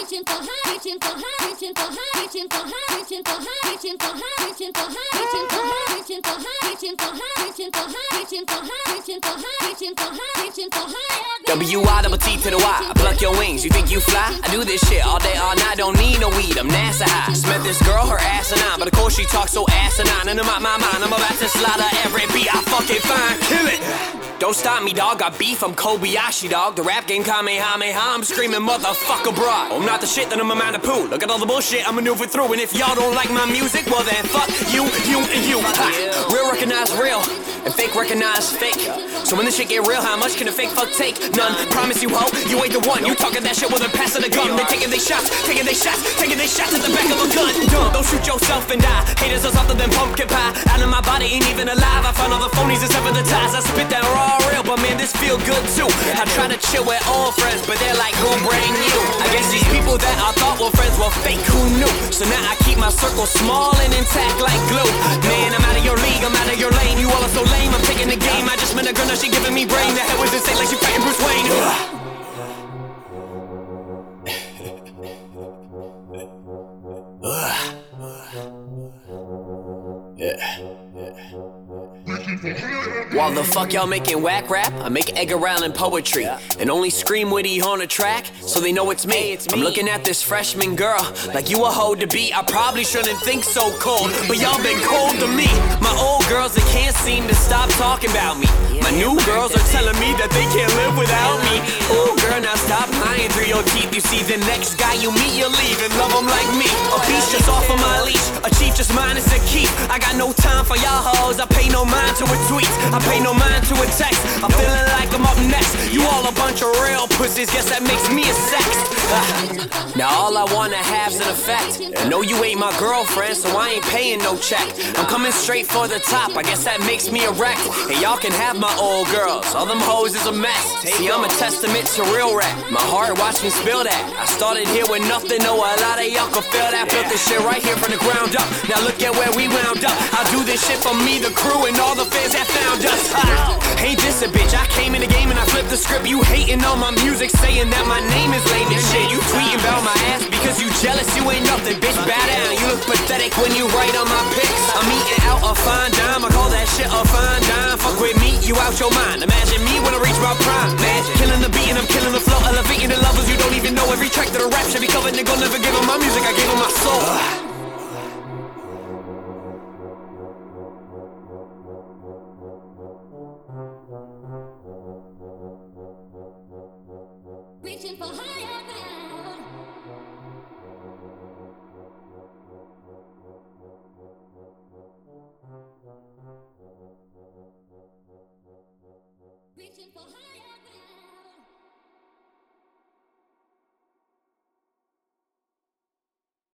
reaching for high, reaching for high, reaching for high, reaching for high, reaching for high, reaching for high, reaching for high, reaching for high, reaching for high, reaching for high, reaching for high, reaching for high, reaching for high, reaching for high, reaching for high. W-I-T to the Y, I pluck your wings, you think you fly? I do this shit all day, all night, don't need no weed, I'm NASA high. Met this girl, her asinine, but of course she talks so asinine. And in my mind, I'm about to slaughter every beat I fucking find. Kill it! Don't stop me, dog, got beef, I'm Kobayashi, dog. The rap game Kamehameha, I'm screaming motherfucker broad. I'm not the shit, then I'm a man of poo. Look at all the bullshit I maneuver through. And if y'all don't like my music, well then fuck you, and you. Ha. Real recognize real, and fake recognize fake. So when this shit get real, how much can a fake fuck take? None, promise you ho, you ain't the one. You talking that shit with a pass of the gun. They taking they shots, taking they shots, taking they shots at the back of a gun. Don't shoot yourself and die. Haters are something than pumpkin pie. Out of my body ain't even alive. I find all the phonies and sever the ties. I spit that raw real, but man, this feel good too. I try to chill with old friends, but they're like, who brand new? I guess these people that I thought were friends were fake, who knew? So now I keep my circle small and intact like glue. Man, I'm out of your league, I'm out of your lane. You all are so lame, I'm taking the game. I just met a girl, now she giving me brain. The hell was insane, like she fighting Bruce Wayne. While the fuck y'all making whack rap, I make Edgar Allan poetry and only scream witty on a track so they know it's me. I'm looking at this freshman girl like you a hoe to be. I probably shouldn't think so cold, but y'all been cold to me. My old girls, they can't seem to stop talking about me. My new girls are telling me that they can't live without me. Ooh girl, now stop lying through your teeth. You see the next guy you meet, you leave and love him like me. A beast just off of my leash, a chief just mine is a keep. I got no time for y'all hoes, I pay no mind to a tweet, I pay no mind to a text. I'm feeling like I'm up next. You all a bunch of real pussies, guess that makes me a sex. Now all I wanna have's an effect. I know you ain't my girlfriend, so I ain't paying no check. I'm coming straight for the top, I guess that makes me a wreck. And y'all can have my old girls, all them hoes is a mess. See, I'm a testament to real rap. My heart watch me spill that. I started here with nothing, know a lot of y'all can feel that. Built this shit right here from the ground up. Now look at where we wound up. I do this shit for me, the crew, and all the fans that found us. Ain't this a bitch? I came in the game and I flipped the script. You hating on my music, saying that my name is lame and shit. You tweeting about my ass because you jealous, you ain't nothing, bitch. Bow down. You look pathetic when you write on my pics. I'm eating out a fine dime, I call that shit a fine dime. Fuck with me, you out your mind. Imagine me when I reach my prime, man. Killing the beat and I'm killing the flow, elevating the levels you don't even know. Every track that a rap should be covered, nigga. Never give him my music, I gave him my soul. Reaching for higher ground.